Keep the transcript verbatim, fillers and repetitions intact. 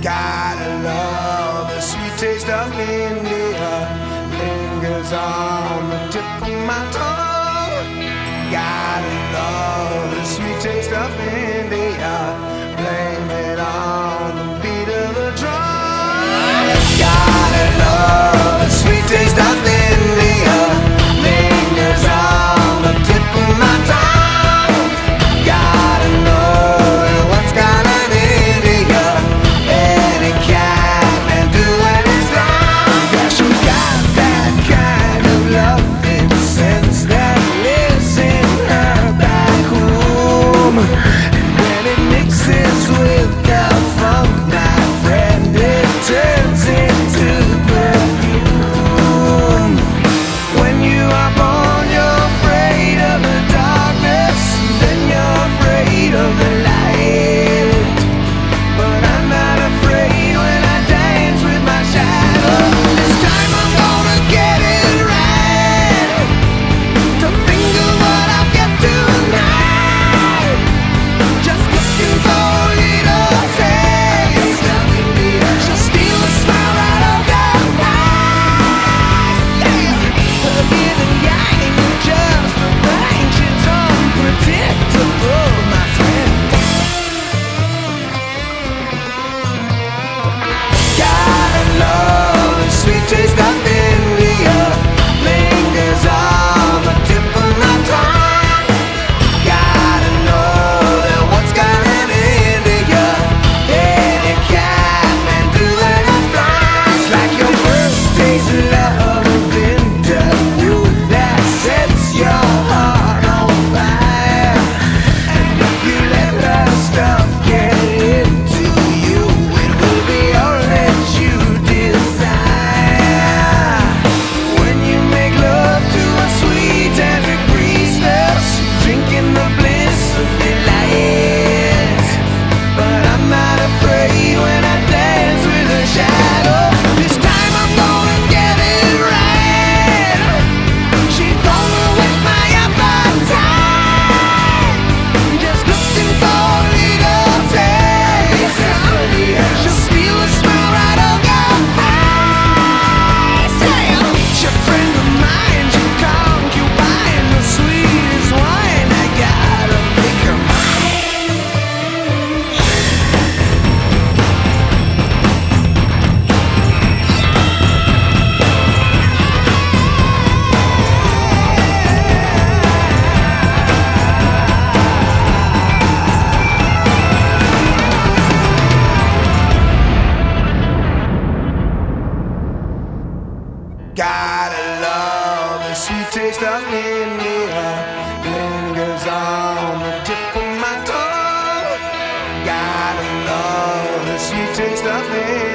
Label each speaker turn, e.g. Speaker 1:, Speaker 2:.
Speaker 1: Gotta love the sweet taste of India, lingers on the tip of my tongue. Gotta love the sweet taste of India, blame it on the beat of the drum. Gotta love the sweet taste of India, lingers on the tip of my tongue. Gotta know what's got an India, any cat and do what it's done. Yeah, she got that kind of loving sense that lives in her back room. And when it mixes with the funk, my friend, it turns into perfume. When you are born, you're afraid of the darkness, then you're afraid of the light. But I'm not afraid when I dance with my shadow. This time I'm gonna get it right, to finger what I'll get tonight. Just looking for a little taste. She'll steal a smile right off your face. Her yin and yang are just the thing. She's unpredictable, my friend. Gotta love the sweet taste of India, lingers on the tip of my tongue. Gotta know that what's got an India, any cat and do it a flash. Like your first taste of love interview that sets your heart on fire. And if you let that stuff get into you, it will be all that you desire. When you make love to a sweet tantric priestess, drinking the bliss of delight. But I'm not afraid when I dance with a shadow. This time I'm gonna get it right. She's gonna whet my appetite. Just looking for a little taste. She'll steal a smile right off your face. She's a friend of mine, she's concubine, the sweetest wine. I gotta make her mine. Gotta love the sweet taste of India, lingers on the tip of my tongue. Gotta love the sweet taste of India.